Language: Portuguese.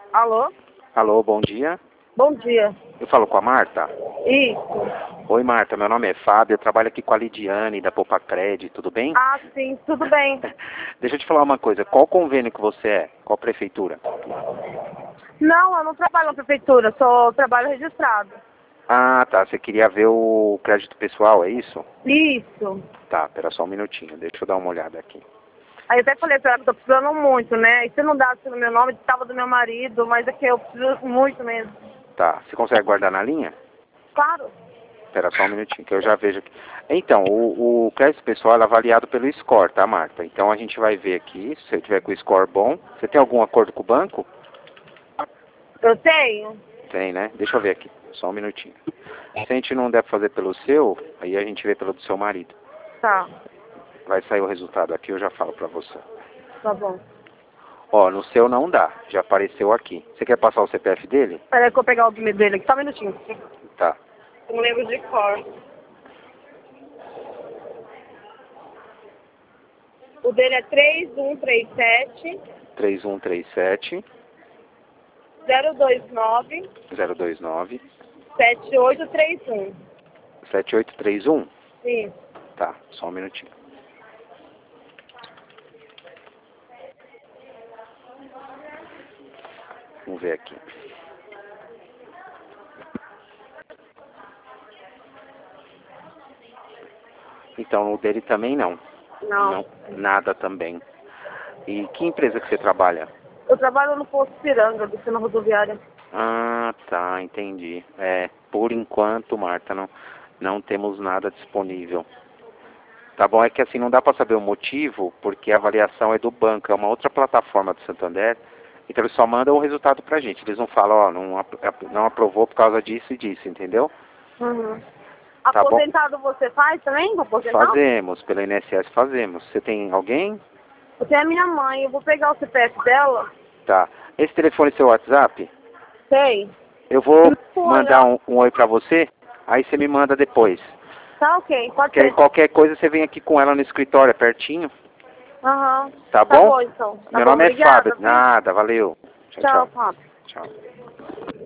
Alô? Alô, bom dia. Bom dia. Eu falo com a Marta? Isso. Oi, Marta, meu nome é Fábio, eu trabalho aqui com a Lidiane da Popacred, tudo bem? Ah, sim, tudo bem. Deixa eu te falar uma coisa, qual convênio que você é? Qual prefeitura? Não, eu não trabalho na prefeitura, sou trabalho registrado. Ah, tá, você queria ver o crédito pessoal, é isso? Isso. Tá, pera só um minutinho, deixa eu dar uma olhada aqui. Aí eu até falei pra ela que eu tô precisando muito, né? E se não dá no meu nome, tava do meu marido, mas é que eu preciso muito mesmo. Tá, você consegue guardar na linha? Claro. Espera só um minutinho, que eu já vejo aqui. Então, o crédito pessoal é avaliado pelo score, tá, Marta? Então a gente vai ver aqui, se você tiver com o score bom. Você tem algum acordo com o banco? Eu tenho? Tem, né? Deixa eu ver aqui, só um minutinho. Se a gente não der pra fazer pelo seu, aí a gente vê pelo do seu marido. Tá, Vai sair o resultado aqui, eu já falo pra você. tá bom. Ó, no seu não dá, já apareceu aqui. Você quer passar o CPF dele? Peraí que eu vou pegar o bilhete dele aqui, só um minutinho. Tá. Eu não lembro de cor. O dele é 3137 3137 029 029 7831. 7831. Isso. Tá, só um minutinho. Vamos ver aqui. Então, o dele também não. Não. Nada também. E que empresa que você trabalha? Eu trabalho no posto Piranga, descendo a rodoviária. Ah, tá, entendi. É, por enquanto, Marta, não temos nada disponível. Tá bom, é que assim, não dá para saber o motivo, porque a avaliação é do banco, é uma outra plataforma do Santander, então eles só mandam o resultado pra gente. Eles não falam, ó, não aprovou por causa disso e disso, entendeu? Uhum. Tá bom? Aposentado você faz também? Aposentado? Fazemos, pela INSS fazemos. Você tem alguém? Eu tenho a minha mãe, eu vou pegar o CPF dela. Tá. Esse telefone é seu WhatsApp? Sei. Eu vou Foi, mandar ó. um oi pra você, aí você me manda depois. Tá ok, pode Que aí ser. qualquer coisa você vem aqui com ela no escritório, é pertinho. Aham. Tá Tá bom? bom então. Tá Meu bom, nome é Fábio. obrigada, viu? Nada, valeu. Tchau, Tchau, tchau. Fábio. Tchau.